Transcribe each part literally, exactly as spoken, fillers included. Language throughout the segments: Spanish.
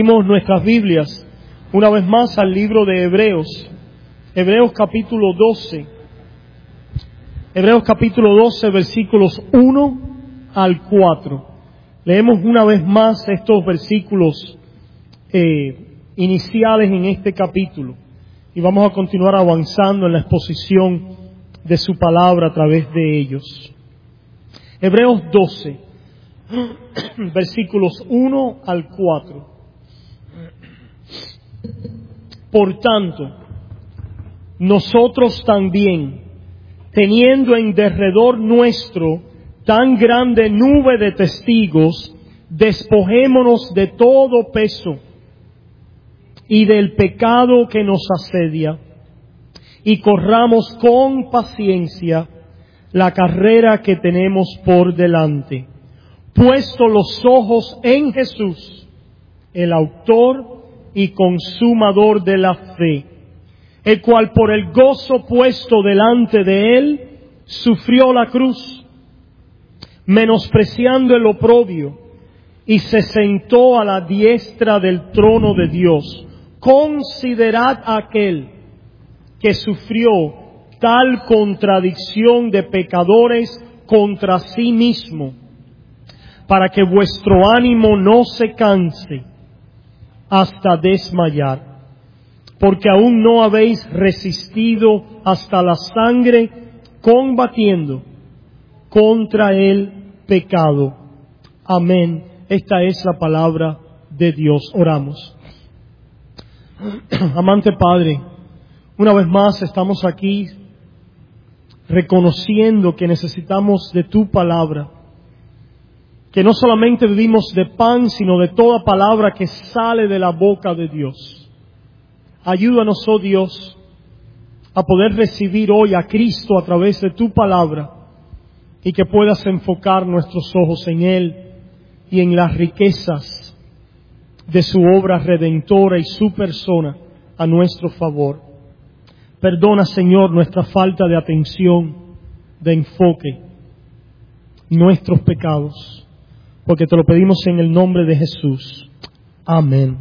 Abrimos nuestras Biblias una vez más al libro de Hebreos, Hebreos capítulo doce, Hebreos capítulo doce, versículos uno al cuatro. Leemos una vez más estos versículos eh, iniciales en este capítulo y vamos a continuar avanzando en la exposición de su palabra a través de ellos. Hebreos doce, versículos uno al cuatro. Por tanto, nosotros también, teniendo en derredor nuestro tan grande nube de testigos, despojémonos de todo peso y del pecado que nos asedia, y corramos con paciencia la carrera que tenemos por delante, puesto los ojos en Jesús, el autor y consumador de la fe, el cual por el gozo puesto delante de él sufrió la cruz, menospreciando el oprobio, y se sentó a la diestra del trono de Dios. Considerad a aquel que sufrió tal contradicción de pecadores contra sí mismo, para que vuestro ánimo no se canse hasta desmayar, porque aún no habéis resistido hasta la sangre, combatiendo contra el pecado. Amén. Esta es la palabra de Dios. Oramos. Amante Padre, una vez más estamos aquí reconociendo que necesitamos de tu palabra, que no solamente vivimos de pan, sino de toda palabra que sale de la boca de Dios. Ayúdanos, oh Dios, a poder recibir hoy a Cristo a través de tu palabra y que puedas enfocar nuestros ojos en Él y en las riquezas de su obra redentora y su persona a nuestro favor. Perdona, Señor, nuestra falta de atención, de enfoque, nuestros pecados, porque te lo pedimos en el nombre de Jesús. Amén.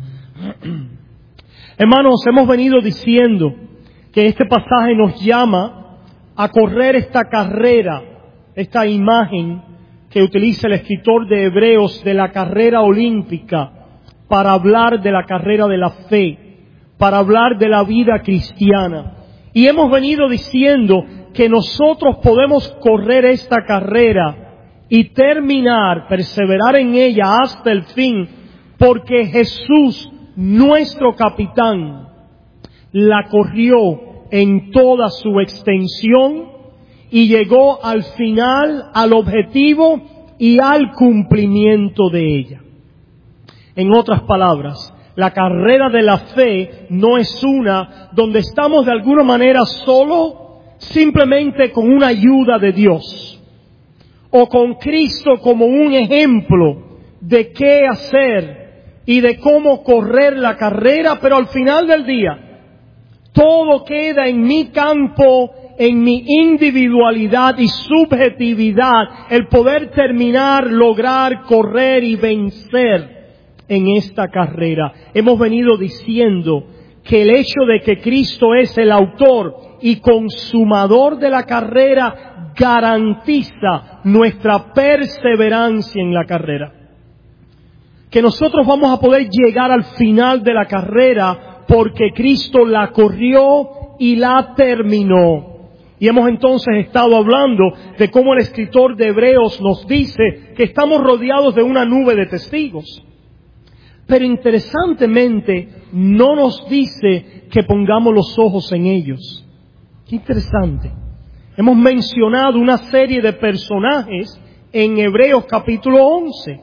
Hermanos, hemos venido diciendo que este pasaje nos llama a correr esta carrera, esta imagen que utiliza el escritor de Hebreos de la carrera olímpica para hablar de la carrera de la fe, para hablar de la vida cristiana. Y hemos venido diciendo que nosotros podemos correr esta carrera y terminar, perseverar en ella hasta el fin, porque Jesús, nuestro capitán, la corrió en toda su extensión y llegó al final, al objetivo y al cumplimiento de ella. En otras palabras, la carrera de la fe no es una donde estamos de alguna manera solo, simplemente con una ayuda de Dios, o con Cristo como un ejemplo de qué hacer y de cómo correr la carrera, pero al final del día todo queda en mi campo, en mi individualidad y subjetividad, el poder terminar, lograr, correr y vencer en esta carrera. Hemos venido diciendo que el hecho de que Cristo es el autor y consumador de la carrera garantiza nuestra perseverancia en la carrera. Que nosotros vamos a poder llegar al final de la carrera porque Cristo la corrió y la terminó. Y hemos entonces estado hablando de cómo el escritor de Hebreos nos dice que estamos rodeados de una nube de testigos. Pero interesantemente no nos dice que pongamos los ojos en ellos. Qué interesante. Hemos mencionado una serie de personajes en Hebreos capítulo once.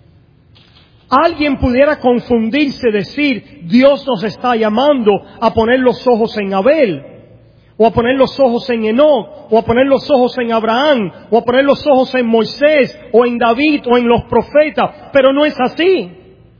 Alguien pudiera confundirse, decir, Dios nos está llamando a poner los ojos en Abel, o a poner los ojos en Enoc, o a poner los ojos en Abraham, o a poner los ojos en Moisés, o en David, o en los profetas, pero no es así.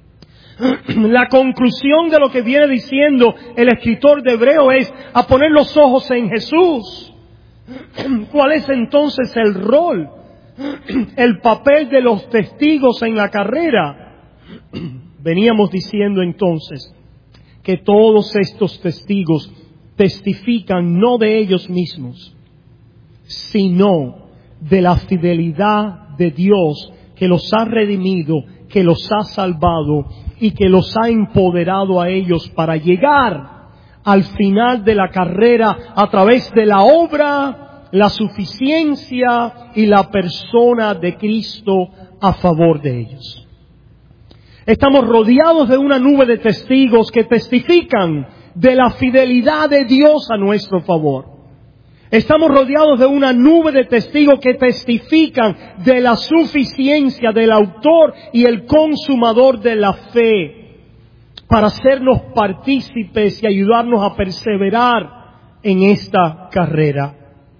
La conclusión de lo que viene diciendo el escritor de Hebreos es a poner los ojos en Jesús. ¿Cuál es entonces el rol, el papel de los testigos en la carrera? Veníamos diciendo entonces que todos estos testigos testifican no de ellos mismos, sino de la fidelidad de Dios que los ha redimido, que los ha salvado y que los ha empoderado a ellos para llegar al final de la carrera a través de la obra, la suficiencia y la persona de Cristo a favor de ellos. Estamos rodeados de una nube de testigos que testifican de la fidelidad de Dios a nuestro favor. Estamos rodeados de una nube de testigos que testifican de la suficiencia del autor y el consumador de la fe para hacernos partícipes y ayudarnos a perseverar en esta carrera.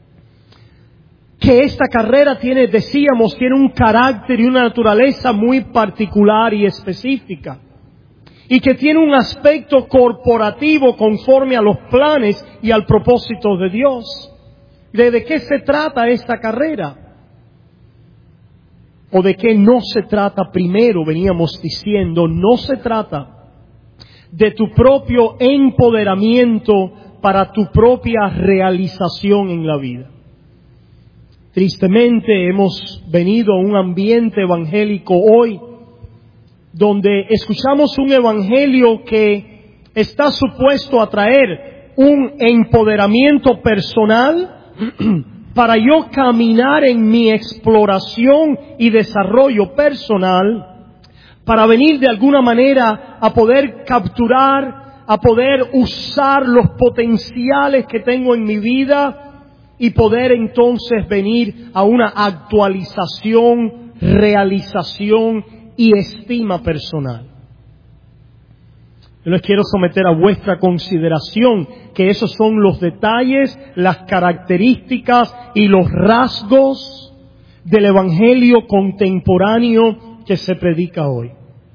Que esta carrera tiene, decíamos, tiene un carácter y una naturaleza muy particular y específica. Y que tiene un aspecto corporativo conforme a los planes y al propósito de Dios. ¿De, de qué se trata esta carrera? ¿O de qué no se trata primero? Veníamos diciendo, no se trata de tu propio empoderamiento para tu propia realización en la vida. Tristemente hemos venido a un ambiente evangélico hoy donde escuchamos un evangelio que está supuesto a traer un empoderamiento personal para yo caminar en mi exploración y desarrollo personal, para venir de alguna manera a poder capturar, a poder usar los potenciales que tengo en mi vida y poder entonces venir a una actualización, realización y estima personal. Yo les quiero someter a vuestra consideración que esos son los detalles, las características y los rasgos del evangelio contemporáneo que se predica hoy.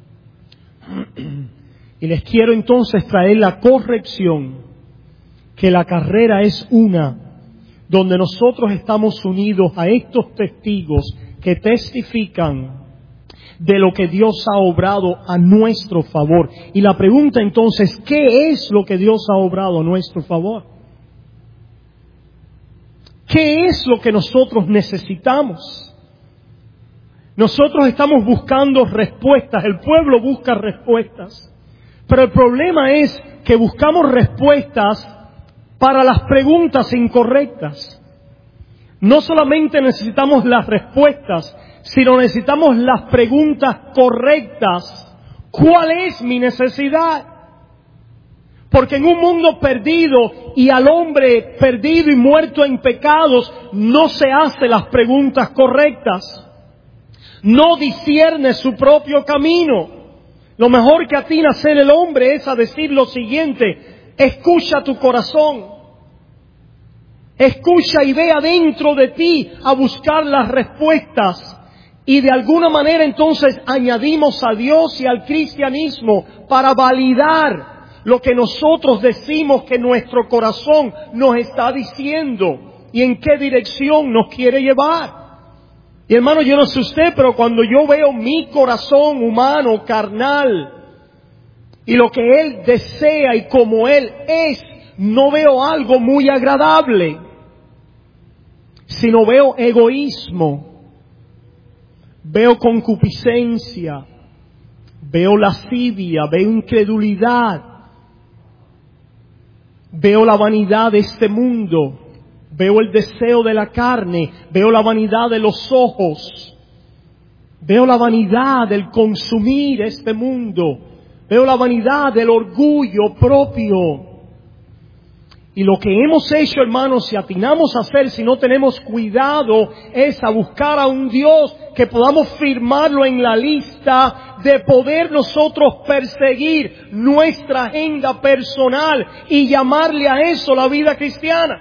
Y les quiero entonces traer la corrección que la carrera es una donde nosotros estamos unidos a estos testigos que testifican de lo que Dios ha obrado a nuestro favor. Y la pregunta entonces, ¿qué es lo que Dios ha obrado a nuestro favor? ¿Qué es lo que nosotros necesitamos? Nosotros estamos buscando respuestas, el pueblo busca respuestas, pero el problema es que buscamos respuestas para las preguntas incorrectas. No solamente necesitamos las respuestas, sino necesitamos las preguntas correctas. ¿Cuál es mi necesidad? Porque en un mundo perdido y al hombre perdido y muerto en pecados, no se hace las preguntas correctas. No discierne su propio camino. Lo mejor que atina a hacer el hombre es a decir lo siguiente: escucha tu corazón. Escucha y ve adentro de ti a buscar las respuestas. Y de alguna manera entonces añadimos a Dios y al cristianismo para validar lo que nosotros decimos que nuestro corazón nos está diciendo y en qué dirección nos quiere llevar. Y hermano, yo no sé usted, pero cuando yo veo mi corazón humano, carnal, y lo que Él desea y como Él es, no veo algo muy agradable, sino veo egoísmo, veo concupiscencia, veo lascivia, veo incredulidad, veo la vanidad de este mundo, veo el deseo de la carne, veo la vanidad de los ojos, veo la vanidad del consumir este mundo, veo la vanidad del orgullo propio. Y lo que hemos hecho, hermanos, si atinamos a hacer, si no tenemos cuidado, es a buscar a un Dios que podamos firmarlo en la lista de poder nosotros perseguir nuestra agenda personal y llamarle a eso la vida cristiana.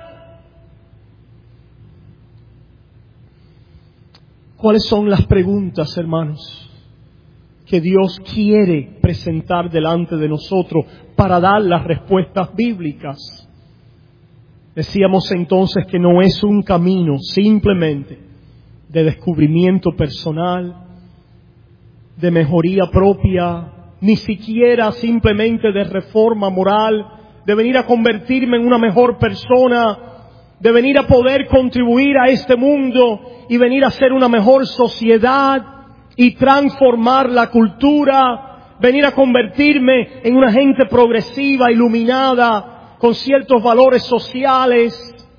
¿Cuáles son las preguntas, hermanos, que Dios quiere presentar delante de nosotros para dar las respuestas bíblicas? Decíamos entonces que no es un camino simplemente de descubrimiento personal, de mejoría propia, ni siquiera simplemente de reforma moral, de venir a convertirme en una mejor persona, de venir a poder contribuir a este mundo y venir a ser una mejor sociedad y transformar la cultura, venir a convertirme en una gente progresiva, iluminada, con ciertos valores sociales.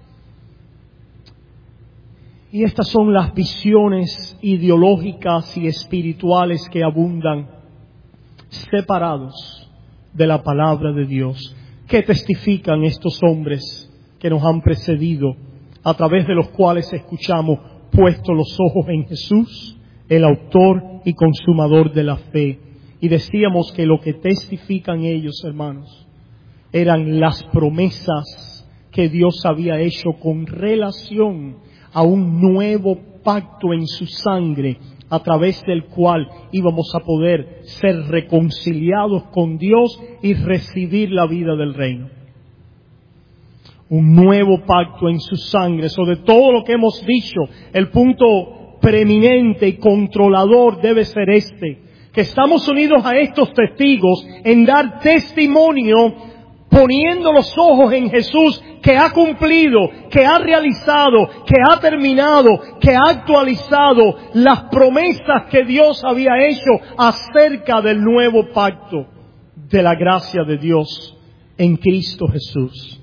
Y estas son las visiones ideológicas y espirituales que abundan, separados de la palabra de Dios. ¿Qué testifican estos hombres que nos han precedido, a través de los cuales escuchamos, puesto los ojos en Jesús, el autor y consumador de la fe? Y decíamos que lo que testifican ellos, hermanos, eran las promesas que Dios había hecho con relación a un nuevo pacto en su sangre, a través del cual íbamos a poder ser reconciliados con Dios y recibir la vida del reino. Un nuevo pacto en su sangre. Sobre todo lo que hemos dicho, el punto preeminente y controlador debe ser este: que estamos unidos a estos testigos en dar testimonio, poniendo los ojos en Jesús, que ha cumplido, que ha realizado, que ha terminado, que ha actualizado las promesas que Dios había hecho acerca del nuevo pacto de la gracia de Dios en Cristo Jesús.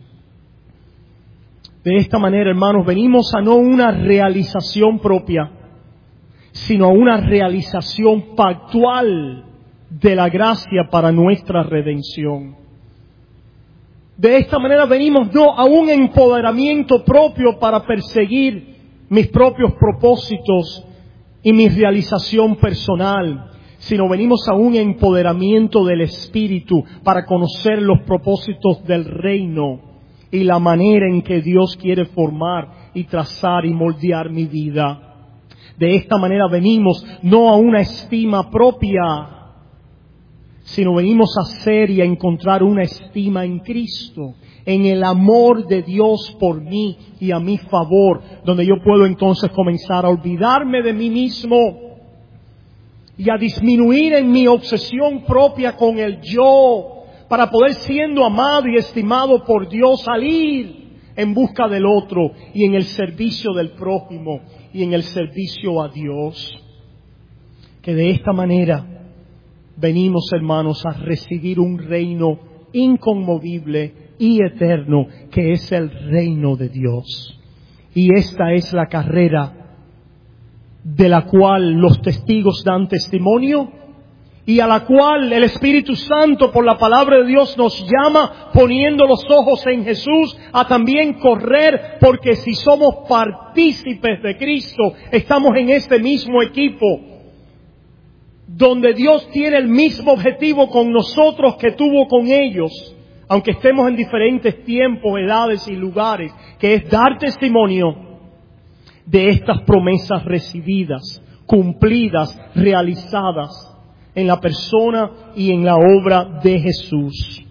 De esta manera, hermanos, venimos a no una realización propia, sino a una realización pactual de la gracia para nuestra redención. De esta manera venimos no a un empoderamiento propio para perseguir mis propios propósitos y mi realización personal, sino venimos a un empoderamiento del Espíritu para conocer los propósitos del reino y la manera en que Dios quiere formar y trazar y moldear mi vida. De esta manera venimos no a una estima propia, sino venimos a ser y a encontrar una estima en Cristo, en el amor de Dios por mí y a mi favor, donde yo puedo entonces comenzar a olvidarme de mí mismo y a disminuir en mi obsesión propia con el yo, para poder, siendo amado y estimado por Dios, salir en busca del otro y en el servicio del prójimo y en el servicio a Dios. Que de esta manera venimos, hermanos, a recibir un reino inconmovible y eterno, que es el reino de Dios. Y esta es la carrera de la cual los testigos dan testimonio y a la cual el Espíritu Santo, por la palabra de Dios, nos llama, poniendo los ojos en Jesús, a también correr, porque si somos partícipes de Cristo, estamos en este mismo equipo, donde Dios tiene el mismo objetivo con nosotros que tuvo con ellos, aunque estemos en diferentes tiempos, edades y lugares, que es dar testimonio de estas promesas recibidas, cumplidas, realizadas en la persona y en la obra de Jesús.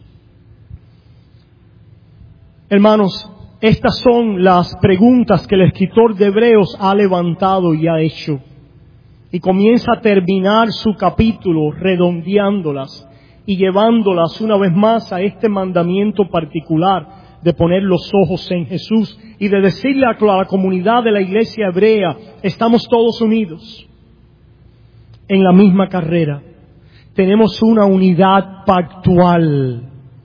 Hermanos, estas son las preguntas que el escritor de Hebreos ha levantado y ha hecho. Y comienza a terminar su capítulo redondeándolas y llevándolas una vez más a este mandamiento particular de poner los ojos en Jesús y de decirle a la comunidad de la iglesia hebrea: estamos todos unidos en la misma carrera. Tenemos una unidad pactual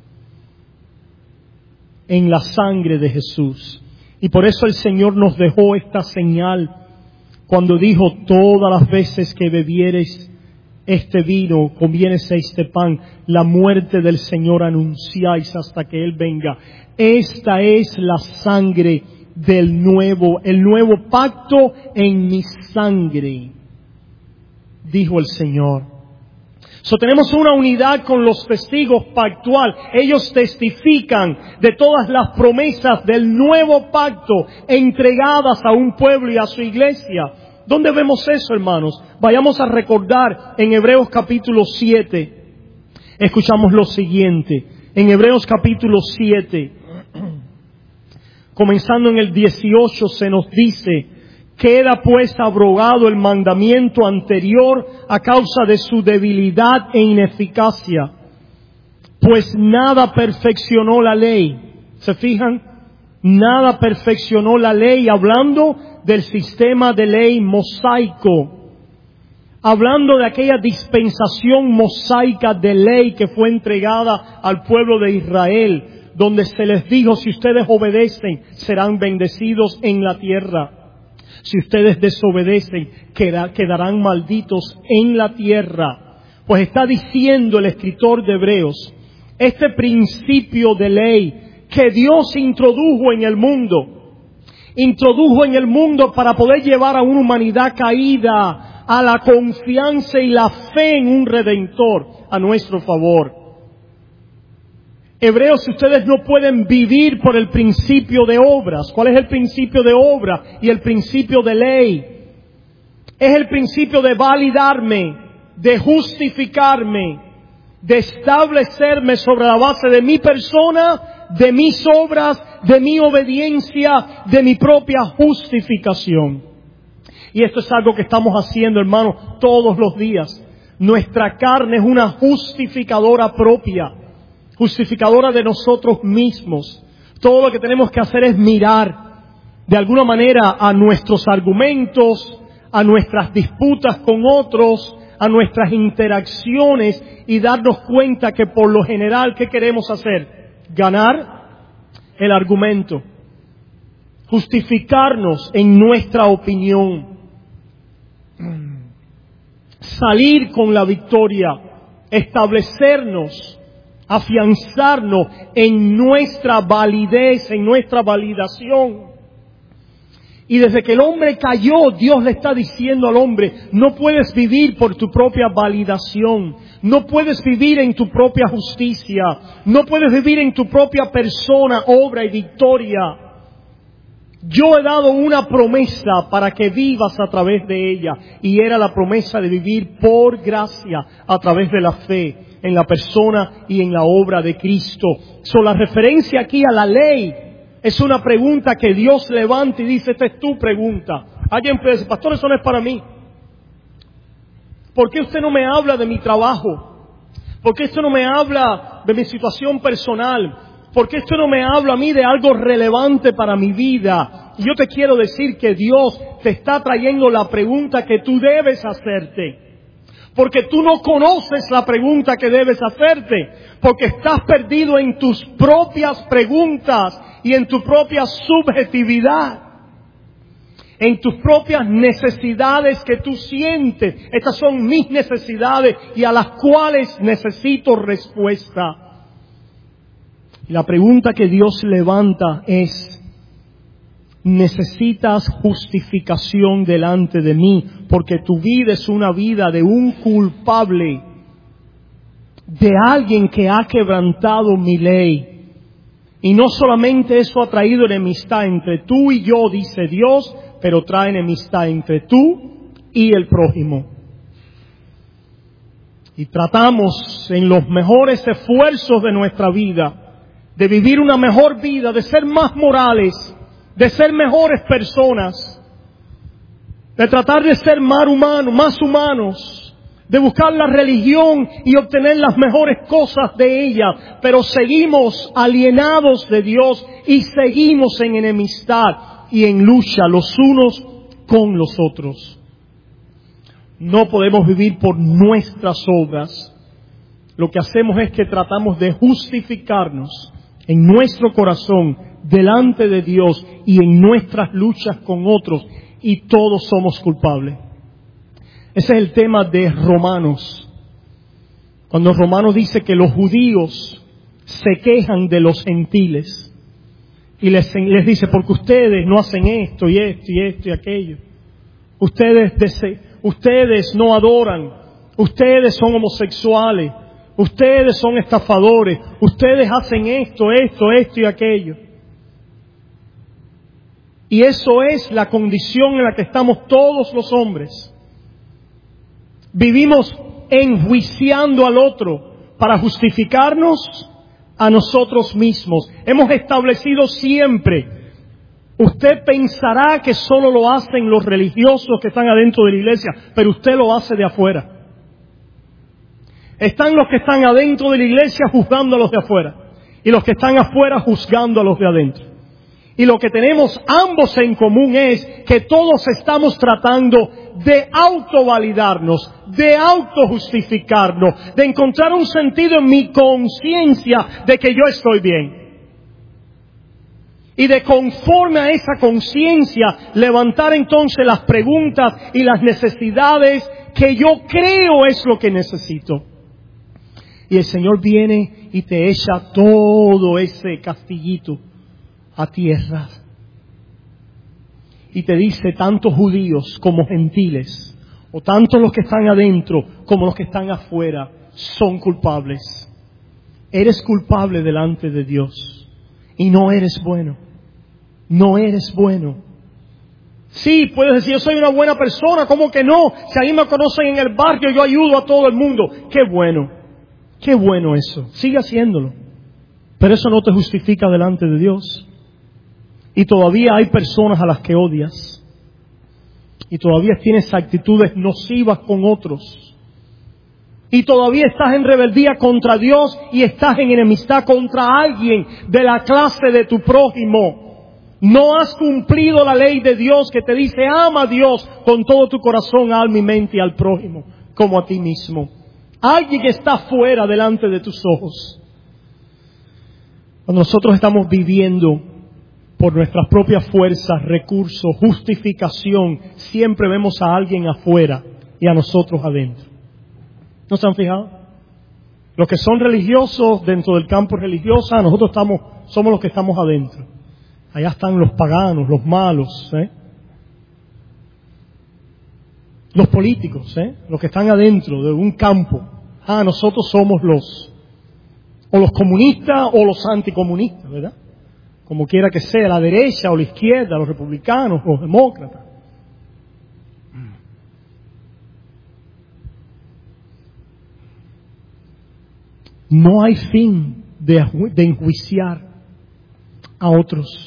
en la sangre de Jesús. Y por eso el Señor nos dejó esta señal cuando dijo: todas las veces que bebiereis este vino, comiereis este pan, la muerte del Señor anunciáis hasta que Él venga. Esta es la sangre del nuevo, el nuevo pacto en mi sangre, dijo el Señor. So, tenemos una unidad con los testigos pactual. Ellos testifican de todas las promesas del nuevo pacto entregadas a un pueblo y a su iglesia. ¿Dónde vemos eso, hermanos? Vayamos a recordar en Hebreos capítulo siete. Escuchamos lo siguiente. En Hebreos capítulo siete, comenzando en el dieciocho, se nos dice Queda pues abrogado el mandamiento anterior a causa de su debilidad e ineficacia, pues nada perfeccionó la ley. ¿Se fijan? Nada perfeccionó la ley, hablando del sistema de ley mosaico, hablando de aquella dispensación mosaica de ley que fue entregada al pueblo de Israel, donde se les dijo: si ustedes obedecen, serán bendecidos en la tierra. Si ustedes desobedecen, quedarán malditos en la tierra. Pues está diciendo el escritor de Hebreos, este principio de ley que Dios introdujo en el mundo, introdujo en el mundo para poder llevar a una humanidad caída a la confianza y la fe en un Redentor a nuestro favor. Hebreos, ustedes no pueden vivir por el principio de obras. ¿Cuál es el principio de obra y el principio de ley? Es el principio de validarme, de justificarme, de establecerme sobre la base de mi persona, de mis obras, de mi obediencia, de mi propia justificación. Y esto es algo que estamos haciendo, hermanos, todos los días. Nuestra carne es una justificadora propia, justificadora de nosotros mismos. Todo lo que tenemos que hacer es mirar de alguna manera a nuestros argumentos, a nuestras disputas con otros, a nuestras interacciones y darnos cuenta que por lo general, ¿qué queremos hacer? Ganar el argumento, justificarnos en nuestra opinión, salir con la victoria, establecernos, afianzarnos en nuestra validez, en nuestra validación. Y desde que el hombre cayó, Dios le está diciendo al hombre: no puedes vivir por tu propia validación, no puedes vivir en tu propia justicia, no puedes vivir en tu propia persona, obra y victoria. Yo he dado una promesa para que vivas a través de ella, y era la promesa de vivir por gracia a través de la fe en la persona y en la obra de Cristo. So, la referencia aquí a la ley es una pregunta que Dios levanta y dice: esta es tu pregunta. Alguien puede decir: pastor, eso no es para mí. ¿Por qué usted no me habla de mi trabajo? ¿Por qué usted no me habla de mi situación personal? ¿Por qué usted no me habla a mí de algo relevante para mi vida? Y yo te quiero decir que Dios te está trayendo la pregunta que tú debes hacerte. Porque tú no conoces la pregunta que debes hacerte. Porque estás perdido en tus propias preguntas y en tu propia subjetividad. En tus propias necesidades que tú sientes. Estas son mis necesidades y a las cuales necesito respuesta. Y la pregunta que Dios levanta es: necesitas justificación delante de mí, porque tu vida es una vida de un culpable, de alguien que ha quebrantado mi ley. Y no solamente eso ha traído enemistad entre tú y yo, dice Dios, pero trae enemistad entre tú y el prójimo. Y tratamos en los mejores esfuerzos de nuestra vida de vivir una mejor vida, de ser más morales, de ser mejores personas, de tratar de ser más humanos, más humanos, de buscar la religión y obtener las mejores cosas de ella, pero seguimos alienados de Dios y seguimos en enemistad y en lucha los unos con los otros. No podemos vivir por nuestras obras. Lo que hacemos es que tratamos de justificarnos en nuestro corazón, delante de Dios y en nuestras luchas con otros, y todos somos culpables. Ese es el tema de Romanos. Cuando Romanos dice que los judíos se quejan de los gentiles y les, les dice: porque ustedes no hacen esto y esto y esto y aquello. Ustedes, dese, ustedes no adoran. Ustedes son homosexuales. Ustedes son estafadores, ustedes hacen esto, esto, esto y aquello. Y eso es la condición en la que estamos todos los hombres. Vivimos enjuiciando al otro para justificarnos a nosotros mismos. Hemos establecido siempre Usted pensará que solo lo hacen los religiosos que están adentro de la iglesia, pero usted lo hace de afuera. Están los que están adentro de la iglesia juzgando a los de afuera, y los que están afuera juzgando a los de adentro. Y lo que tenemos ambos en común es que todos estamos tratando de autovalidarnos, de autojustificarnos, de encontrar un sentido en mi conciencia de que yo estoy bien. Y de conforme a esa conciencia levantar entonces las preguntas y las necesidades que yo creo es lo que necesito. Y el Señor viene y te echa todo ese castillito a tierra. Y te dice, tanto judíos como gentiles, o tanto los que están adentro como los que están afuera, son culpables. Eres culpable delante de Dios. Y no eres bueno. No eres bueno. Sí, puedes decir, yo soy una buena persona. ¿Cómo que no? Si ahí me conocen en el barrio, yo ayudo a todo el mundo. Qué bueno. Qué bueno eso. Sigue haciéndolo. Pero eso no te justifica delante de Dios. Y todavía hay personas a las que odias. Y todavía tienes actitudes nocivas con otros. Y todavía estás en rebeldía contra Dios y estás en enemistad contra alguien de la clase de tu prójimo. No has cumplido la ley de Dios que te dice, ama a Dios con todo tu corazón, alma y mente, y al prójimo como a ti mismo. Alguien que está fuera delante de tus ojos. Cuando nosotros estamos viviendo por nuestras propias fuerzas, recursos, justificación, siempre vemos a alguien afuera y a nosotros adentro. ¿No se han fijado? Los que son religiosos dentro del campo religioso, nosotros estamos, somos los que estamos adentro. Allá están los paganos, los malos, ¿eh? Los políticos, ¿eh? Los que están adentro de un campo. Ah, nosotros somos los, o los comunistas o los anticomunistas, ¿verdad? Como quiera que sea, la derecha o la izquierda, los republicanos, los demócratas. No hay fin de, de enjuiciar a otros.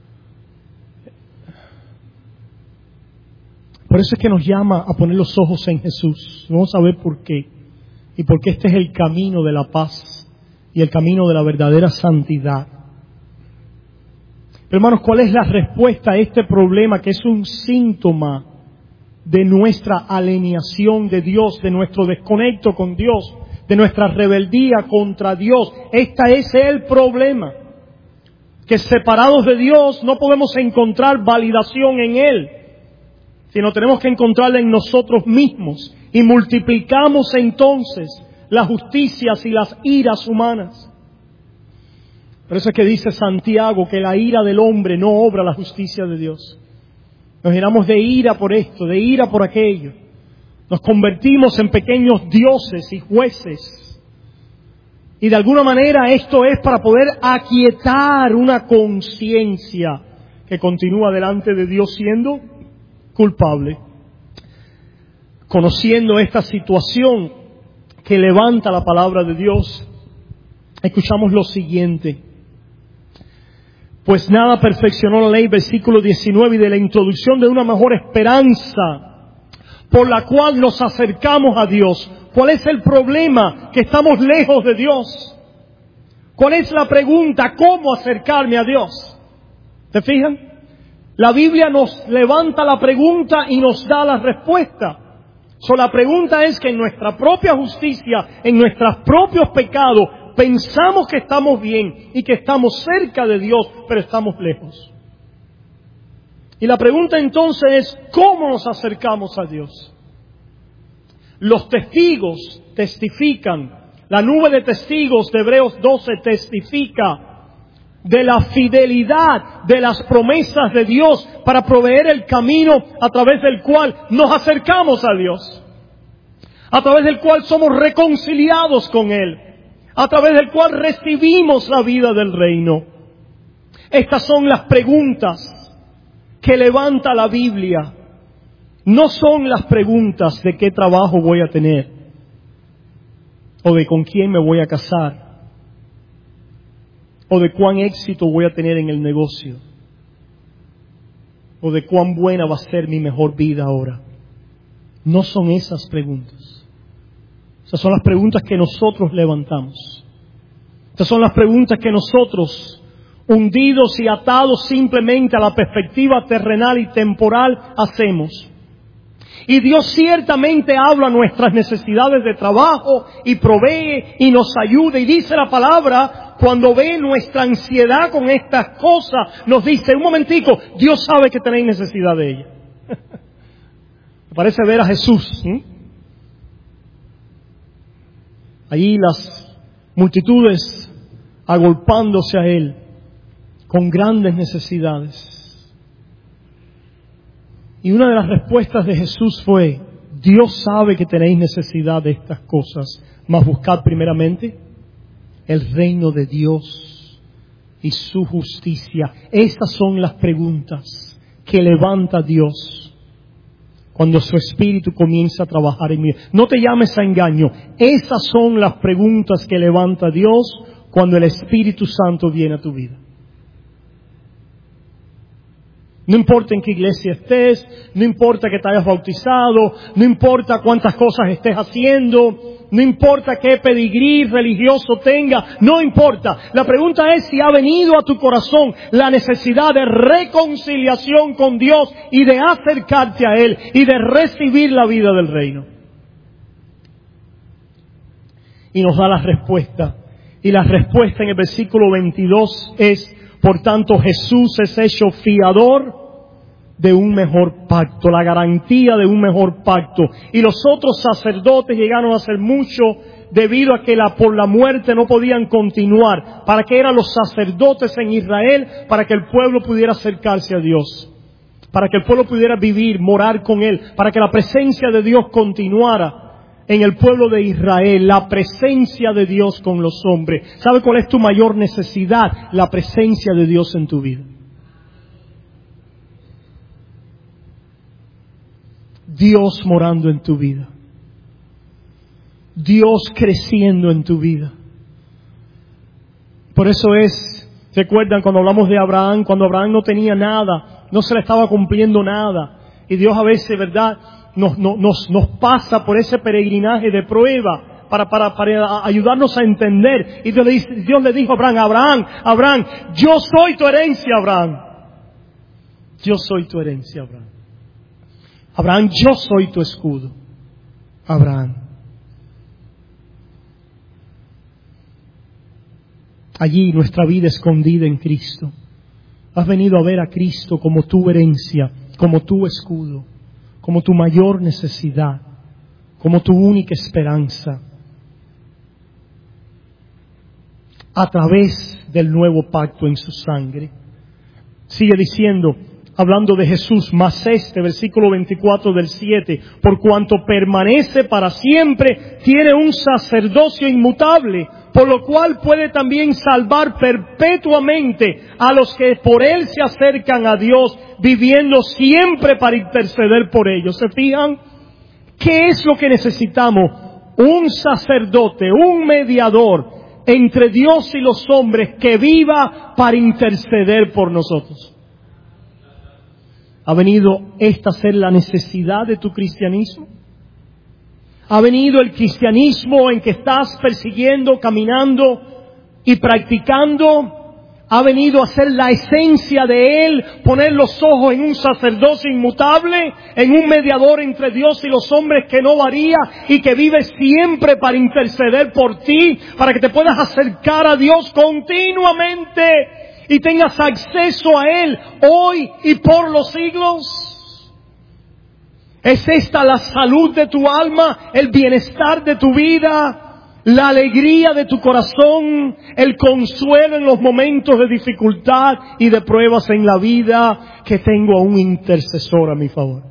Por eso es que nos llama a poner los ojos en Jesús. Vamos a ver por qué. Y porque este es el camino de la paz y el camino de la verdadera santidad. Pero hermanos, ¿cuál es la respuesta a este problema que es un síntoma de nuestra alienación de Dios, de nuestro desconecto con Dios, de nuestra rebeldía contra Dios? Este es el problema. Que separados de Dios no podemos encontrar validación en Él, sino tenemos que encontrarla en nosotros mismos. Y multiplicamos entonces las justicias y las iras humanas. Por eso es que dice Santiago que la ira del hombre no obra la justicia de Dios. Nos llenamos de ira por esto, de ira por aquello. Nos convertimos en pequeños dioses y jueces. Y de alguna manera esto es para poder aquietar una conciencia que continúa delante de Dios siendo culpable. Conociendo esta situación que levanta la palabra de Dios, escuchamos lo siguiente. Pues nada perfeccionó la ley, versículo diecinueve, y de la introducción de una mejor esperanza por la cual nos acercamos a Dios. ¿Cuál es el problema? Que estamos lejos de Dios. ¿Cuál es la pregunta? ¿Cómo acercarme a Dios? ¿Te fijan? La Biblia nos levanta la pregunta y nos da la respuesta. So, la pregunta es que en nuestra propia justicia, en nuestros propios pecados, pensamos que estamos bien y que estamos cerca de Dios, pero estamos lejos. Y la pregunta entonces es, ¿cómo nos acercamos a Dios? Los testigos testifican, la nube de testigos de Hebreos doce testifica de la fidelidad de las promesas de Dios para proveer el camino a través del cual nos acercamos a Dios, a través del cual somos reconciliados con Él, a través del cual recibimos la vida del reino. Estas son las preguntas que levanta la Biblia. No son las preguntas de qué trabajo voy a tener o de con quién me voy a casar o de cuán éxito voy a tener en el negocio. ¿O de cuán buena va a ser mi mejor vida ahora? No son esas preguntas. Esas son las preguntas que nosotros levantamos. Esas son las preguntas que nosotros, hundidos y atados simplemente a la perspectiva terrenal y temporal, hacemos. Y Dios ciertamente habla nuestras necesidades de trabajo y provee y nos ayuda. Y dice la palabra, cuando ve nuestra ansiedad con estas cosas, nos dice, un momentico, Dios sabe que tenéis necesidad de ella. Me parece ver a Jesús. ¿eh? Allí las multitudes agolpándose a Él con grandes necesidades. Y una de las respuestas de Jesús fue, Dios sabe que tenéis necesidad de estas cosas, mas buscad primeramente el reino de Dios y su justicia. Estas son las preguntas que levanta Dios cuando su Espíritu comienza a trabajar en mí. No te llames a engaño. Esas son las preguntas que levanta Dios cuando el Espíritu Santo viene a tu vida. No importa en qué iglesia estés, no importa que te hayas bautizado, no importa cuántas cosas estés haciendo, no importa qué pedigrí religioso tenga, no importa. La pregunta es si ha venido a tu corazón la necesidad de reconciliación con Dios y de acercarte a Él y de recibir la vida del reino. Y nos da la respuesta. Y la respuesta en el versículo veintidós es, por tanto Jesús es hecho fiador de un mejor pacto, la garantía de un mejor pacto. Y los otros sacerdotes llegaron a ser mucho debido a que la, por la muerte no podían continuar. ¿Para qué eran los sacerdotes en Israel? Para que el pueblo pudiera acercarse a Dios. Para que el pueblo pudiera vivir, morar con Él. Para que la presencia de Dios continuara en el pueblo de Israel. La presencia de Dios con los hombres. ¿Sabe cuál es tu mayor necesidad? La presencia de Dios en tu vida. Dios morando en tu vida. Dios creciendo en tu vida. Por eso es, ¿recuerdan cuando hablamos de Abraham? Cuando Abraham no tenía nada, no se le estaba cumpliendo nada. Y Dios a veces, ¿verdad?, nos, nos, nos pasa por ese peregrinaje de prueba para, para, para ayudarnos a entender. Y Dios le, dice, Dios le dijo a Abraham, Abraham, Abraham, yo soy tu herencia, Abraham. Yo soy tu herencia, Abraham. Abraham, yo soy tu escudo. Abraham. Allí nuestra vida escondida en Cristo. Has venido a ver a Cristo como tu herencia, como tu escudo, como tu mayor necesidad, como tu única esperanza. A través del nuevo pacto en su sangre. Sigue diciendo, hablando de Jesús, más este, versículo veinticuatro del siete, por cuanto permanece para siempre, tiene un sacerdocio inmutable, por lo cual puede también salvar perpetuamente a los que por Él se acercan a Dios, viviendo siempre para interceder por ellos. ¿Se fijan? ¿Qué es lo que necesitamos? Un sacerdote, un mediador entre Dios y los hombres que viva para interceder por nosotros. ¿Ha venido esta a ser la necesidad de tu cristianismo? ¿Ha venido el cristianismo en que estás persiguiendo, caminando y practicando? ¿Ha venido a ser la esencia de Él, poner los ojos en un sacerdocio inmutable, en un mediador entre Dios y los hombres que no varía y que vive siempre para interceder por ti, para que te puedas acercar a Dios continuamente y tengas acceso a Él hoy y por los siglos? ¿Es esta la salud de tu alma, el bienestar de tu vida, la alegría de tu corazón, el consuelo en los momentos de dificultad y de pruebas en la vida? Que tengo a un intercesor a mi favor.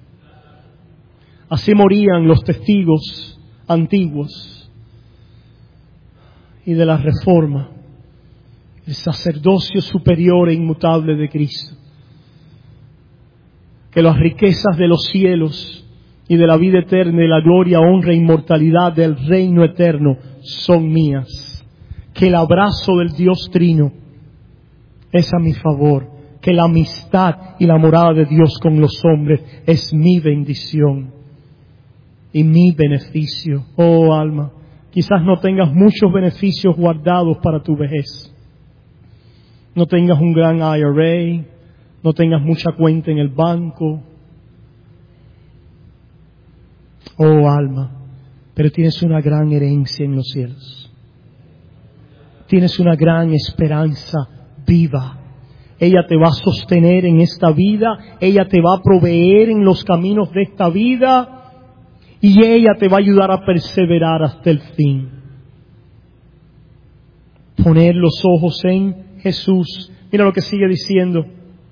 Así morían los testigos antiguos y de la Reforma, el sacerdocio superior e inmutable de Cristo. Que las riquezas de los cielos y de la vida eterna y la gloria, honra e inmortalidad del reino eterno son mías. Que el abrazo del Dios Trino es a mi favor que la amistad y la morada de Dios con los hombres es mi bendición y mi beneficio. Oh alma, quizás no tengas muchos beneficios guardados para tu vejez. No tengas un gran I R A, no tengas mucha cuenta en el banco. Oh alma, pero tienes una gran herencia en los cielos. Tienes una gran esperanza viva. Ella te va a sostener en esta vida, ella te va a proveer en los caminos de esta vida y ella te va a ayudar a perseverar hasta el fin. Poner los ojos en Jesús. Mira lo que sigue diciendo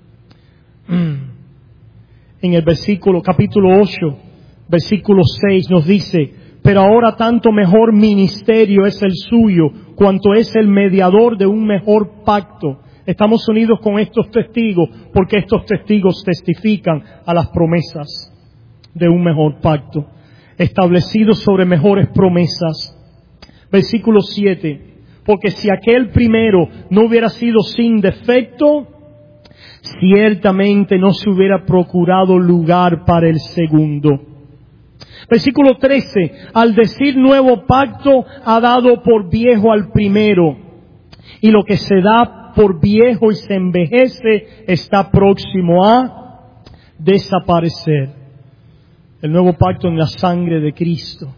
en el versículo, capítulo ocho, versículo seis, nos dice: pero ahora tanto mejor ministerio es el suyo, cuanto es el mediador de un mejor pacto. Estamos unidos con estos testigos, porque estos testigos testifican a las promesas de un mejor pacto, establecidos sobre mejores promesas. Versículo siete: porque si aquel primero no hubiera sido sin defecto, ciertamente no se hubiera procurado lugar para el segundo. Versículo trece: al decir nuevo pacto, ha dado por viejo al primero, y lo que se da por viejo y se envejece está próximo a desaparecer. El nuevo pacto en la sangre de Cristo,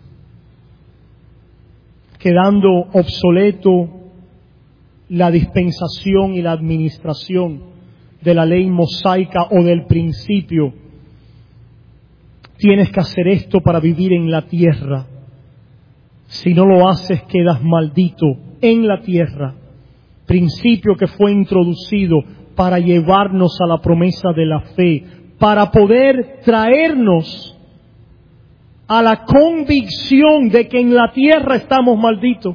quedando obsoleto la dispensación y la administración de la ley mosaica o del principio. Tienes que hacer esto para vivir en la tierra. Si no lo haces, quedas maldito en la tierra. Principio que fue introducido para llevarnos a la promesa de la fe, para poder traernos a la convicción de que en la tierra estamos malditos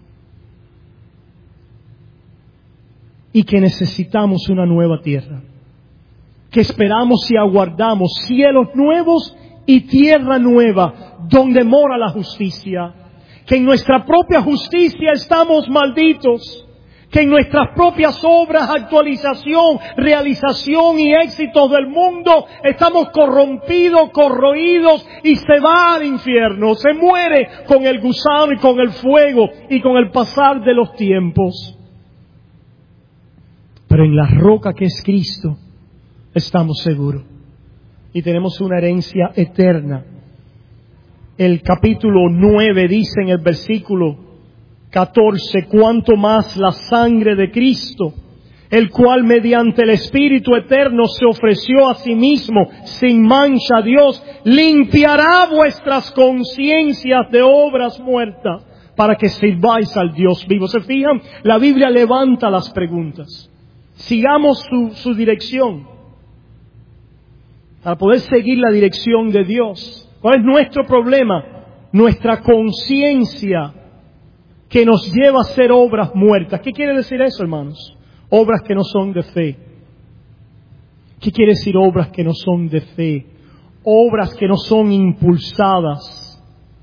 y que necesitamos una nueva tierra, que esperamos y aguardamos cielos nuevos y tierra nueva donde mora la justicia, que en nuestra propia justicia estamos malditos, que en nuestras propias obras, actualización, realización y éxitos del mundo estamos corrompidos, corroídos y se va al infierno, se muere con el gusano y con el fuego y con el pasar de los tiempos. Pero en la roca que es Cristo estamos seguros y tenemos una herencia eterna. El capítulo nueve dice en el versículo catorce: cuanto más la sangre de Cristo, el cual mediante el Espíritu eterno se ofreció a sí mismo sin mancha a Dios, limpiará vuestras conciencias de obras muertas para que sirváis al Dios vivo. ¿Se fijan? La Biblia levanta las preguntas. Sigamos su, su dirección para poder seguir la dirección de Dios. ¿Cuál es nuestro problema? Nuestra conciencia, que nos lleva a hacer obras muertas. ¿Qué quiere decir eso, hermanos? Obras que no son de fe. ¿Qué quiere decir obras que no son de fe? Obras que no son impulsadas.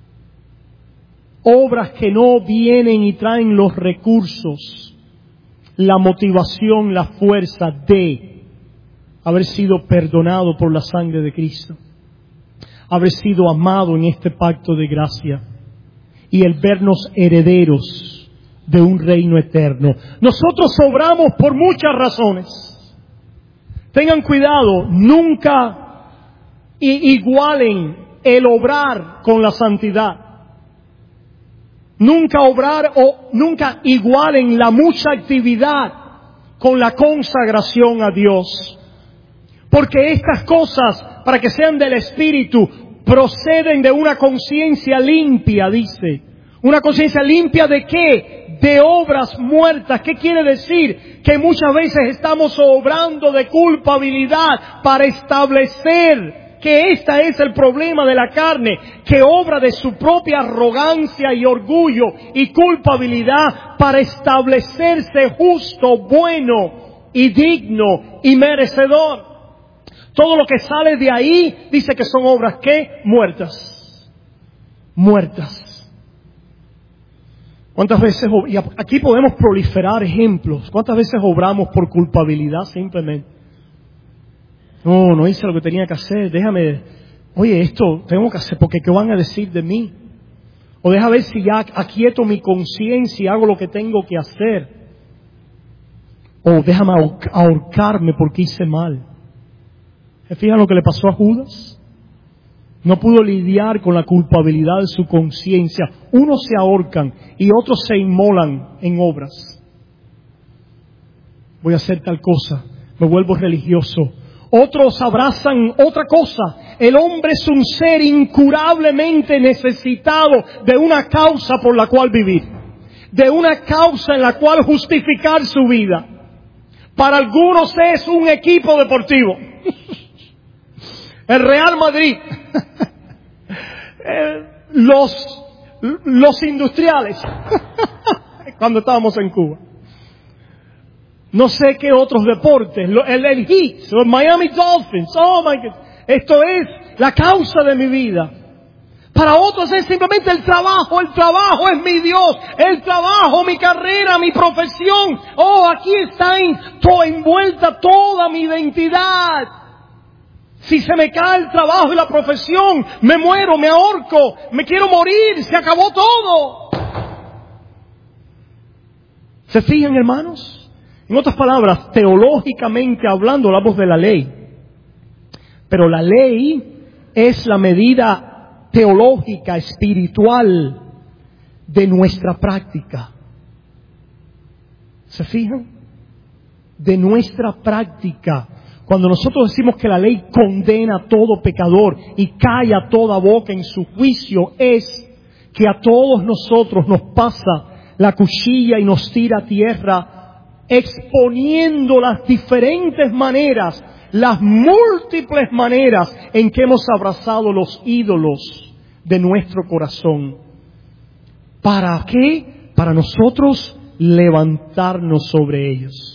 Obras que no vienen y traen los recursos, la motivación, la fuerza de haber sido perdonado por la sangre de Cristo, haber sido amado en este pacto de gracia y el vernos herederos de un reino eterno. Nosotros obramos por muchas razones. Tengan cuidado, nunca igualen el obrar con la santidad. Nunca obrar o nunca igualen la mucha actividad con la consagración a Dios. Porque estas cosas, para que sean del Espíritu, proceden de una conciencia limpia, dice. ¿Una conciencia limpia de qué? De obras muertas. ¿Qué quiere decir? Que muchas veces estamos obrando de culpabilidad para establecer que este es el problema de la carne, que obra de su propia arrogancia y orgullo y culpabilidad para establecerse justo, bueno y digno y merecedor. Todo lo que sale de ahí dice que son obras ¿qué? Muertas. Muertas. ¿Cuántas veces, y aquí podemos proliferar ejemplos, cuántas veces obramos por culpabilidad simplemente? No, no hice lo que tenía que hacer, déjame, oye, esto tengo que hacer porque ¿qué van a decir de mí? O deja ver si ya aquieto mi conciencia y hago lo que tengo que hacer. O déjame ahorcarme porque hice mal. ¿Se fijan lo que le pasó a Judas? No pudo lidiar con la culpabilidad de su conciencia. Unos se ahorcan y otros se inmolan en obras. Voy a hacer tal cosa, me vuelvo religioso. Otros abrazan otra cosa. El hombre es un ser incurablemente necesitado de una causa por la cual vivir, de una causa en la cual justificar su vida. Para algunos es un equipo deportivo. El Real Madrid, los, los industriales, cuando estábamos en Cuba. No sé qué otros deportes, el, el Heat, los Miami Dolphins, oh my God, esto es la causa de mi vida. Para otros es simplemente el trabajo, el trabajo es mi Dios, el trabajo, mi carrera, mi profesión. Oh, aquí está en, to, envuelta toda mi identidad. Si se me cae el trabajo y la profesión, me muero, me ahorco, me quiero morir, se acabó todo. ¿Se fijan, hermanos? En otras palabras, teológicamente hablando, hablamos de la ley. Pero la ley es la medida teológica, espiritual de nuestra práctica. ¿Se fijan? De nuestra práctica. Cuando nosotros decimos que la ley condena a todo pecador y calla toda boca en su juicio, es que a todos nosotros nos pasa la cuchilla y nos tira a tierra, exponiendo las diferentes maneras, las múltiples maneras en que hemos abrazado los ídolos de nuestro corazón. ¿Para qué? Para nosotros levantarnos sobre ellos.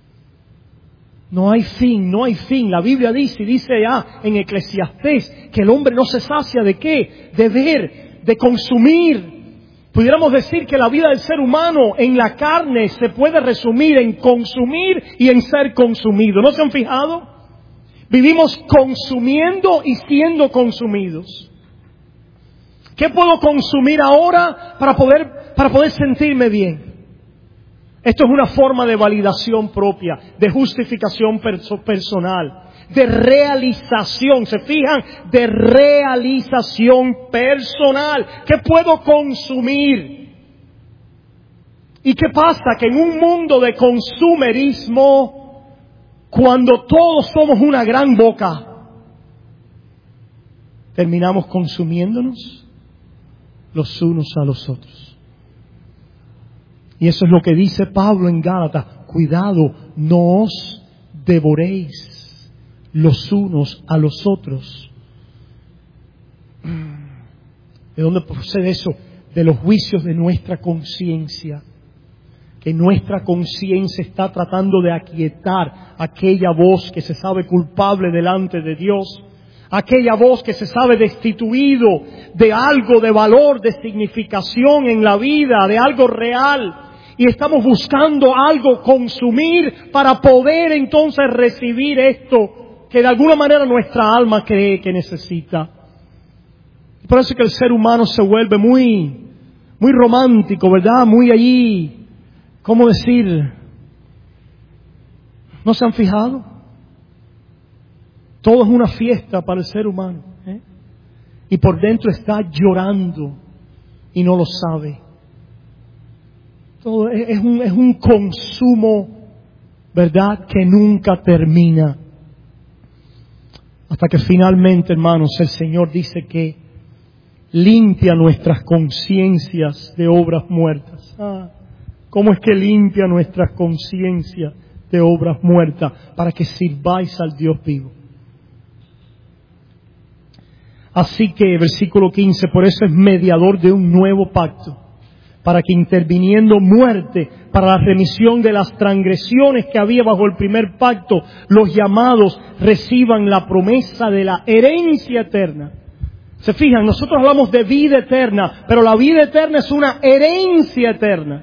No hay fin, no hay fin. La Biblia dice, y dice ya en Eclesiastés, que el hombre no se sacia de qué, de ver, de consumir. Pudiéramos decir que la vida del ser humano en la carne se puede resumir en consumir y en ser consumido. ¿No se han fijado? Vivimos consumiendo y siendo consumidos. ¿Qué puedo consumir ahora para poder, para poder sentirme bien? Esto es una forma de validación propia, de justificación perso- personal, de realización, ¿se fijan? De realización personal. ¿Qué puedo consumir? ¿Y qué pasa? Que en un mundo de consumerismo, cuando todos somos una gran boca, terminamos consumiéndonos los unos a los otros. Y eso es lo que dice Pablo en Gálatas. Cuidado, no os devoréis los unos a los otros. ¿De dónde procede eso? De los juicios de nuestra conciencia. Que nuestra conciencia está tratando de aquietar aquella voz que se sabe culpable delante de Dios. Aquella voz que se sabe destituido de algo de valor, de significación en la vida, de algo real. Y estamos buscando algo consumir para poder entonces recibir esto que de alguna manera nuestra alma cree que necesita. Por eso es que el ser humano se vuelve muy, muy romántico, ¿verdad? Muy allí, ¿cómo decir? ¿No se han fijado? Todo es una fiesta para el ser humano, ¿eh? Y por dentro está llorando y no lo sabe. Todo es un, es un consumo, ¿verdad?, que nunca termina. Hasta que finalmente, hermanos, el Señor dice que limpia nuestras conciencias de obras muertas. Ah, ¿cómo es que limpia nuestras conciencias de obras muertas? Para que sirváis al Dios vivo. Así que, versículo quince, por eso es mediador de un nuevo pacto, para que interviniendo muerte para la remisión de las transgresiones que había bajo el primer pacto, los llamados reciban la promesa de la herencia eterna. Se fijan, nosotros hablamos de vida eterna, pero la vida eterna es una herencia eterna.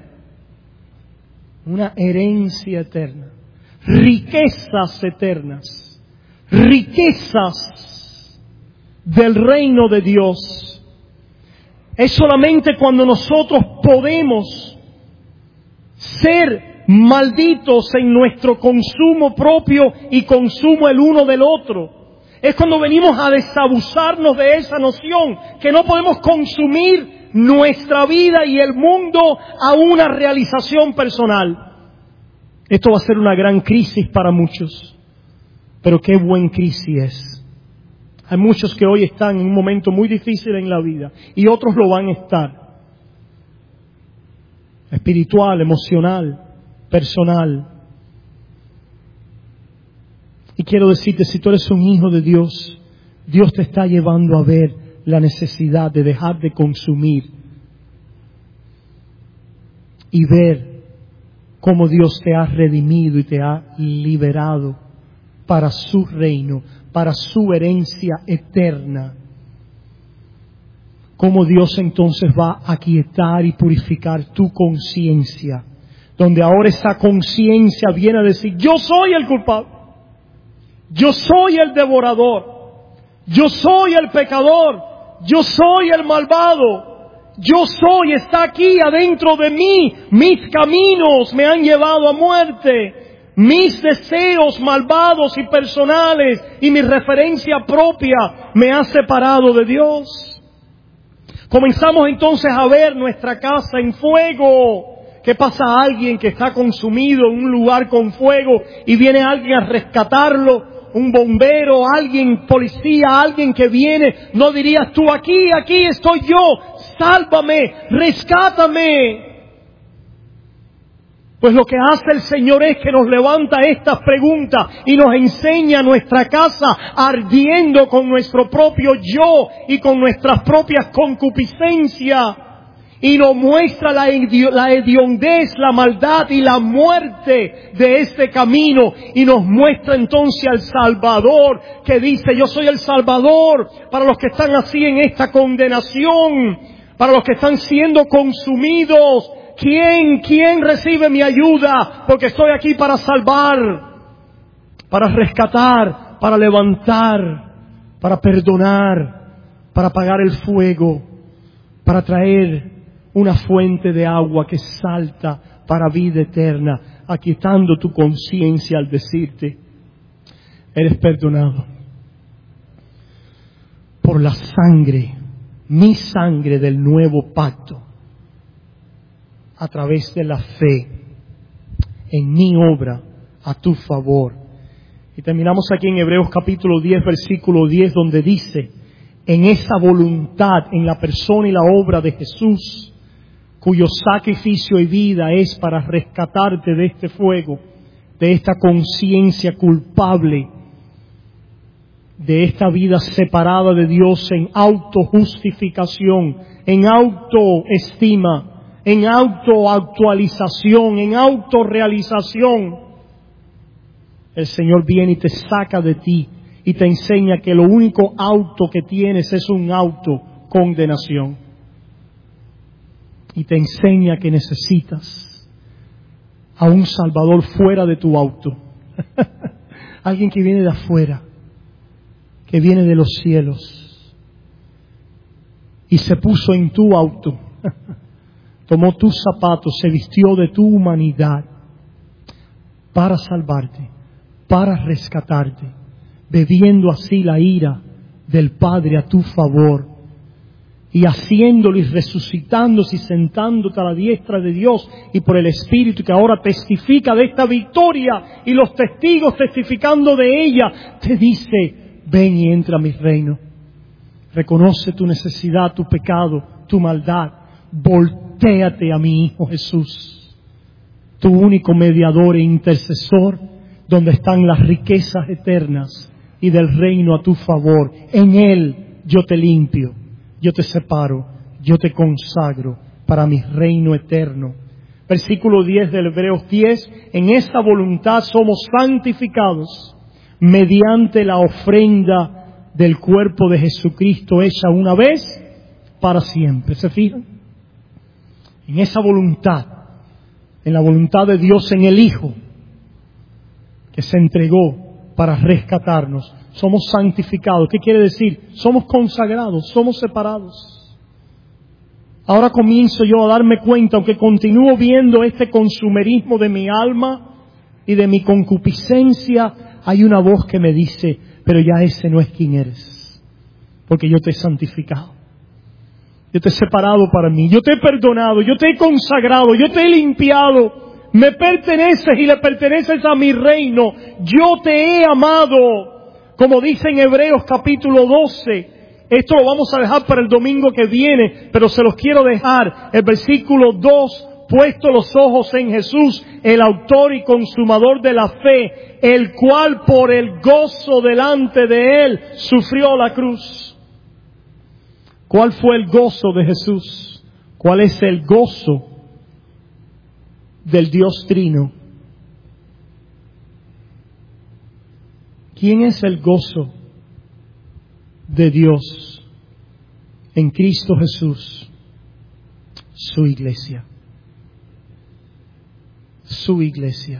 Una herencia eterna. Riquezas eternas. riquezas del reino de Dios. Es solamente cuando nosotros podemos ser malditos en nuestro consumo propio y consumo el uno del otro. Es cuando venimos a desabusarnos de esa noción, que no podemos consumir nuestra vida y el mundo a una realización personal. Esto va a ser una gran crisis para muchos, pero qué buen crisis es. Hay muchos que hoy están en un momento muy difícil en la vida y otros lo van a estar. Espiritual, emocional, personal. Y quiero decirte, si tú eres un hijo de Dios, Dios te está llevando a ver la necesidad de dejar de consumir y ver cómo Dios te ha redimido y te ha liberado para su reino, para su herencia eterna. Cómo Dios entonces va a aquietar y purificar tu conciencia, donde ahora esa conciencia viene a decir: yo soy el culpable, yo soy el devorador, yo soy el pecador, yo soy el malvado. Yo soy, está aquí adentro de mí. Mis caminos me han llevado a muerte. Mis deseos malvados y personales y mi referencia propia me ha separado de Dios. Comenzamos entonces a ver nuestra casa en fuego. ¿Qué pasa a alguien que está consumido en un lugar con fuego y viene alguien a rescatarlo? Un bombero, alguien, policía, alguien que viene. No dirías tú: aquí, aquí estoy yo, sálvame, rescátame. Pues lo que hace el Señor es que nos levanta estas preguntas y nos enseña nuestra casa ardiendo con nuestro propio yo y con nuestras propias concupiscencias. Y nos muestra la, la hediondez, la maldad y la muerte de este camino. Y nos muestra entonces al Salvador, que dice: yo soy el Salvador para los que están así en esta condenación, para los que están siendo consumidos. ¿Quién, quién recibe mi ayuda? Porque estoy aquí para salvar, para rescatar, para levantar, para perdonar, para apagar el fuego, para traer una fuente de agua que salta para vida eterna, aquietando tu conciencia al decirte: eres perdonado por la sangre, mi sangre del nuevo pacto, a través de la fe en mi obra a tu favor. Y terminamos aquí en Hebreos capítulo diez, versículo diez, donde dice: en esa voluntad, en la persona y la obra de Jesús, cuyo sacrificio y vida es para rescatarte de este fuego, de esta conciencia culpable, de esta vida separada de Dios en autojustificación, en autoestima, en autoactualización, en autorrealización. El Señor viene y te saca de ti y te enseña que lo único auto que tienes es un autocondenación. Y te enseña que necesitas a un Salvador fuera de tu auto. Alguien que viene de afuera, que viene de los cielos y se puso en tu auto. Tomó tus zapatos, se vistió de tu humanidad para salvarte, para rescatarte, bebiendo así la ira del Padre a tu favor, y haciéndolo y resucitándose y sentándote a la diestra de Dios y por el Espíritu que ahora testifica de esta victoria, y los testigos testificando de ella, te dice: ven y entra a mi reino. Reconoce tu necesidad, tu pecado, tu maldad. Voltéate a mi Hijo Jesús, tu único mediador e intercesor, donde están las riquezas eternas y del reino a tu favor. En Él yo te limpio, yo te separo, yo te consagro para mi reino eterno. Versículo diez del Hebreos diez: en esta voluntad somos santificados mediante la ofrenda del cuerpo de Jesucristo hecha una vez para siempre. ¿Se fijan? En esa voluntad, en la voluntad de Dios en el Hijo, que se entregó para rescatarnos. Somos santificados. ¿Qué quiere decir? Somos consagrados, somos separados. Ahora comienzo yo a darme cuenta, aunque continúo viendo este consumerismo de mi alma y de mi concupiscencia, hay una voz que me dice, pero ya ese no es quien eres, porque yo te he santificado. Yo te he separado para mí, yo te he perdonado, yo te he consagrado, yo te he limpiado. Me perteneces y le perteneces a mi reino. Yo te he amado. Como dice en Hebreos capítulo doce. Esto lo vamos a dejar para el domingo que viene, pero se los quiero dejar. El versículo dos. Puesto los ojos en Jesús, el autor y consumador de la fe, el cual por el gozo delante de Él sufrió la cruz. ¿Cuál fue el gozo de Jesús? ¿Cuál es el gozo del Dios Trino? ¿Quién es el gozo de Dios en Cristo Jesús? Su iglesia. Su iglesia.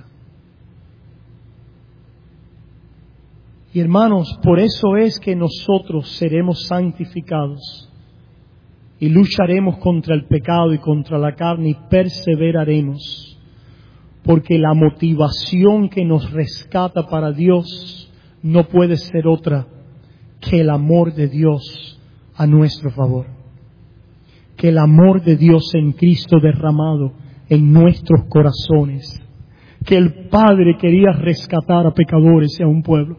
Y hermanos, por eso es que nosotros seremos santificados y lucharemos contra el pecado y contra la carne y perseveraremos. Porque la motivación que nos rescata para Dios no puede ser otra que el amor de Dios a nuestro favor. Que el amor de Dios en Cristo derramado en nuestros corazones. Que el Padre quería rescatar a pecadores y a un pueblo.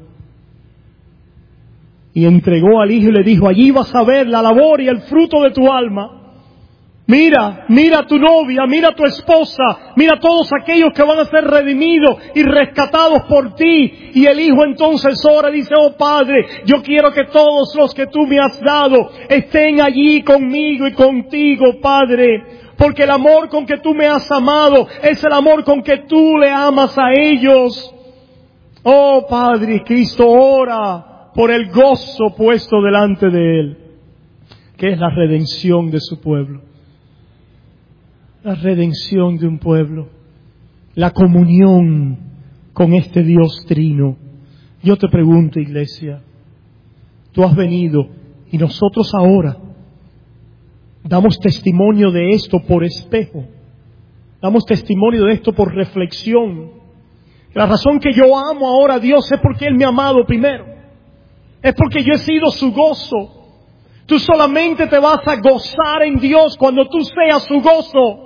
Y entregó al Hijo y le dijo, allí vas a ver la labor y el fruto de tu alma. Mira, mira a tu novia, mira a tu esposa, mira a todos aquellos que van a ser redimidos y rescatados por ti. Y el Hijo entonces ora y dice, oh Padre, yo quiero que todos los que tú me has dado estén allí conmigo y contigo, Padre. Porque el amor con que tú me has amado es el amor con que tú le amas a ellos. Oh Padre, Cristo ora por el gozo puesto delante de Él, que es la redención de su pueblo. La redención de un pueblo, la comunión con este Dios trino. Yo te pregunto, iglesia, tú has venido y nosotros ahora damos testimonio de esto por espejo, damos testimonio de esto por reflexión. La razón que yo amo ahora a Dios es porque Él me ha amado primero, es porque yo he sido su gozo. Tú solamente te vas a gozar en Dios cuando tú seas su gozo.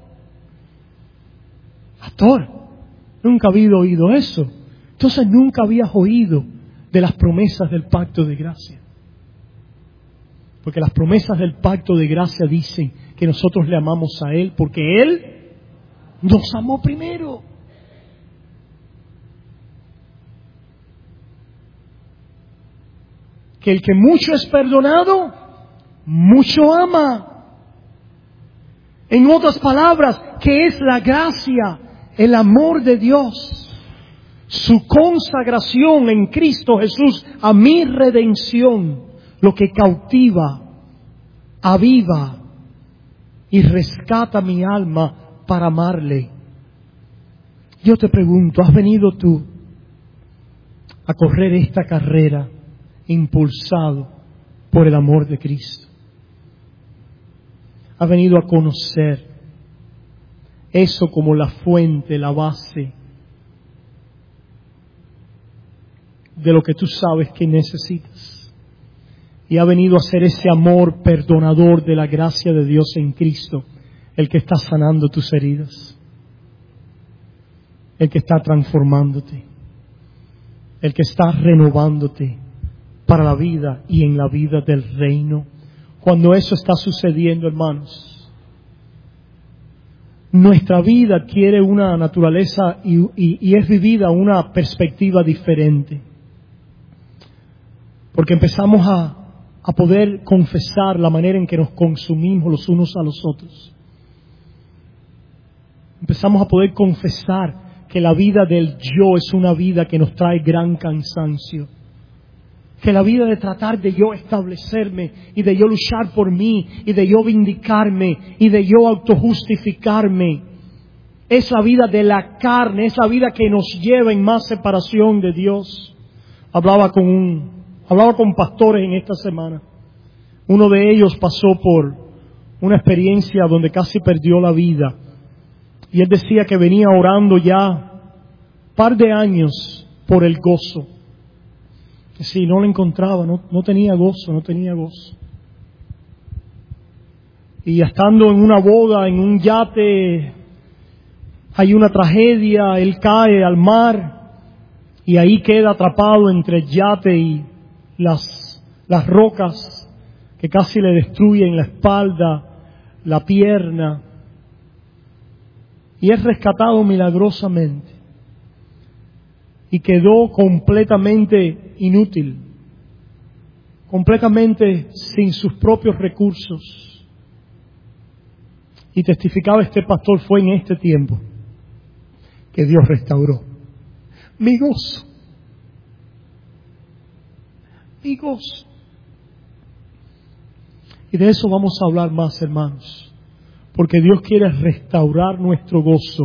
Pastor, nunca había oído eso. Entonces nunca habías oído de las promesas del pacto de gracia. Porque las promesas del pacto de gracia dicen que nosotros le amamos a Él porque Él nos amó primero. Que el que mucho es perdonado, mucho ama. En otras palabras, ¿qué es la gracia? El amor de Dios, su consagración en Cristo Jesús a mi redención, lo que cautiva, aviva y rescata mi alma para amarle. Yo te pregunto, ¿has venido tú a correr esta carrera impulsado por el amor de Cristo? ¿Has venido a conocer eso como la fuente, la base de lo que tú sabes que necesitas? Y ha venido a ser ese amor perdonador de la gracia de Dios en Cristo, el que está sanando tus heridas, el que está transformándote, el que está renovándote para la vida y en la vida del reino. Cuando eso está sucediendo, hermanos, nuestra vida adquiere una naturaleza y, y, y es vivida una perspectiva diferente. Porque empezamos a, a poder confesar la manera en que nos consumimos los unos a los otros. Empezamos a poder confesar que la vida del yo es una vida que nos trae gran cansancio. Que la vida de tratar de yo establecerme y de yo luchar por mí y de yo vindicarme y de yo autojustificarme es la vida de la carne, es la vida que nos lleva en más separación de Dios. hablaba con un, hablaba con pastores en esta semana. Uno de ellos pasó por una experiencia donde casi perdió la vida. Y él decía que venía orando ya un par de años por el gozo. Que si no lo encontraba, no, no tenía gozo, no tenía gozo. Y estando en una boda, en un yate, hay una tragedia, él cae al mar y ahí queda atrapado entre el yate y las, las rocas que casi le destruyen la espalda, la pierna. Y es rescatado milagrosamente. Y quedó completamente inútil, completamente sin sus propios recursos. Y testificaba este pastor, fue en este tiempo que Dios restauró mi gozo, mi gozo. Y de eso vamos a hablar más, hermanos, porque Dios quiere restaurar nuestro gozo,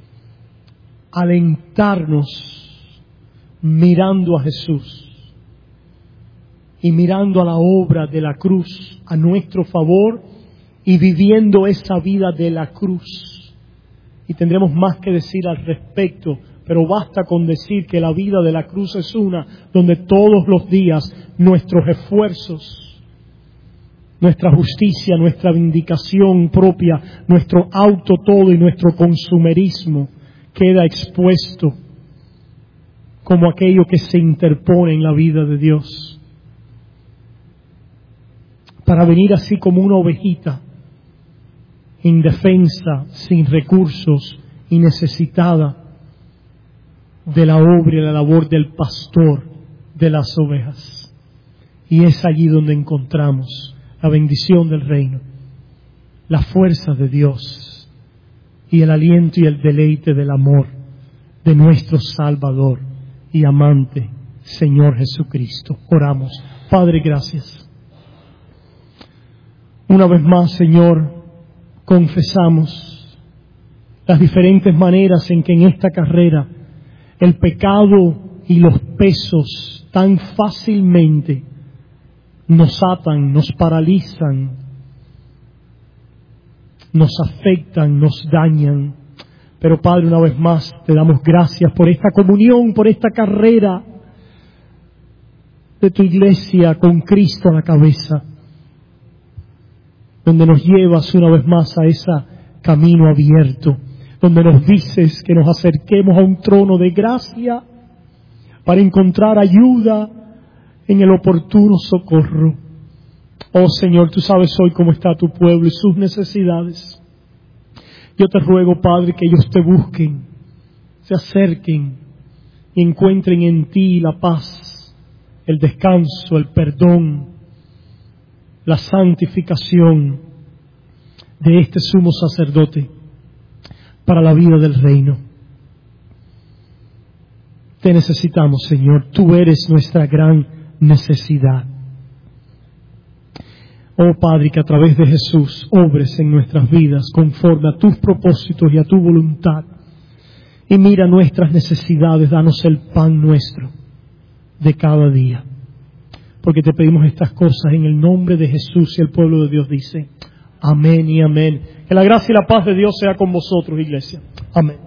alentarnos mirando a Jesús y mirando a la obra de la cruz a nuestro favor y viviendo esa vida de la cruz. Y tendremos más que decir al respecto, pero basta con decir que la vida de la cruz es una donde todos los días nuestros esfuerzos, nuestra justicia, nuestra vindicación propia, nuestro auto todo y nuestro consumerismo queda expuesto como aquello que se interpone en la vida de Dios, para venir así como una ovejita indefensa, sin recursos y necesitada de la obra y la labor del pastor de las ovejas. Y es allí donde encontramos la bendición del reino, la fuerza de Dios y el aliento y el deleite del amor de nuestro Salvador y amante Señor Jesucristo. Oramos. Padre, gracias. Una vez más, Señor, confesamos las diferentes maneras en que en esta carrera el pecado y los pesos tan fácilmente nos atan, nos paralizan, nos afectan, nos dañan. Pero Padre, una vez más te damos gracias por esta comunión, por esta carrera de tu iglesia con Cristo a la cabeza, donde nos llevas una vez más a ese camino abierto, donde nos dices que nos acerquemos a un trono de gracia para encontrar ayuda en el oportuno socorro. Oh Señor, tú sabes hoy cómo está tu pueblo y sus necesidades. Yo te ruego, Padre, que ellos te busquen, se acerquen y encuentren en ti la paz, el descanso, el perdón, la santificación de este sumo sacerdote para la vida del reino. Te necesitamos, Señor. Tú eres nuestra gran necesidad. Oh Padre, que a través de Jesús obres en nuestras vidas conforme a tus propósitos y a tu voluntad. Y mira nuestras necesidades, danos el pan nuestro de cada día. Porque te pedimos estas cosas en el nombre de Jesús, y el pueblo de Dios dice amén y amén. Que la gracia y la paz de Dios sea con vosotros, iglesia. Amén.